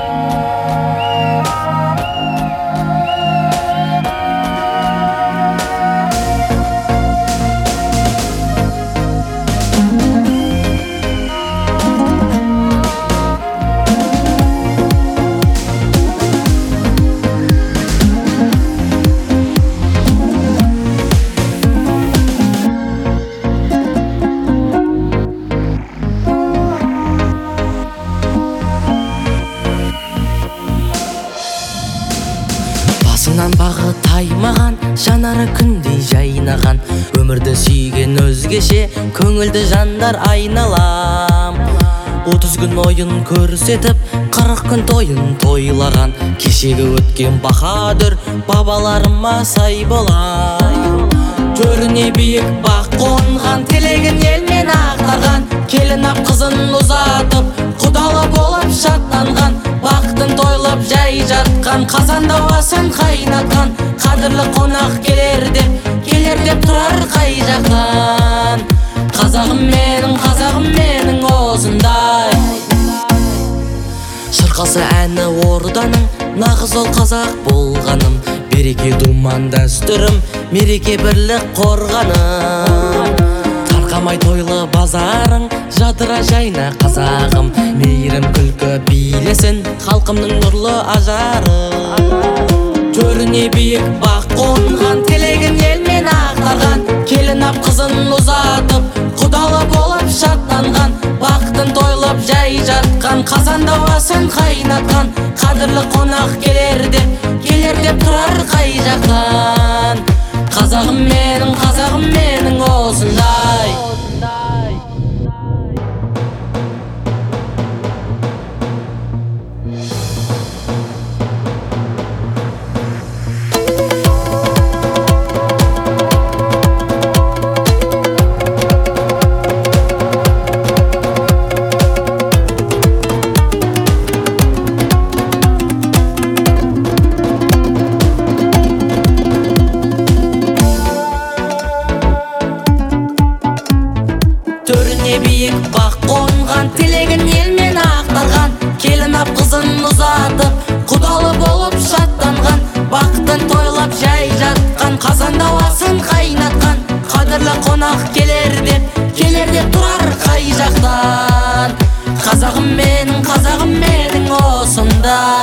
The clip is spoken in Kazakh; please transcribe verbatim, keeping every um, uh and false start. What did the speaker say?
Басынан бағы таймаған, жанары күндей жайнаған, өмірді сүйген өзгеше көңілді жандар айналам. Отыз күн ойын көрсетіп, қырық күн тойын тойлаған, кешегі өткен баһадүр бабаларыма сай болай. Төріне биік бақ қонған, тілегін елмен ақтарған, келін ап қызын ұзатып, құдалы болып шаттанған, бақытын тойлап жай жатқан, қазанда басын қайнатқан, қадірлі қонақ келер деп, келер деп тұрар қай жақтан. Қазағым менің, қазағым менің осындай. Шырқалса әні орданың, нағыз ол қазақ болғаным, береке думан дәстүрім, мереке бірлік қорғаным. Тарқамай тойлы базарың, жадыра жайна қазағым, мейірім күлкі билесін халқымның нұрлы ажары. Төріне биік бақ қонған, тілегін елмен ақтарған, келін ап қызын ұзатып, құдалы болып шаттанған, бақытын тойлап жай жатқан, қазанда басын қайнатқан, қадірлі қонақ келер деп, келер деп тұрар қай жақтан. Қазағым менің, қазағым менің осындай. Төріне биік бақ қонған, тілегін елмен ақтарған, келін ап қызын ұзатып, құдалы болып шаттанған, бақытын тойлап жай жатқан, қазанда басын қайнатқан, қадірлі қонақ келер деп, келер деп тұрар қай жақтан. Қазағым менің, қазағым менің осындай.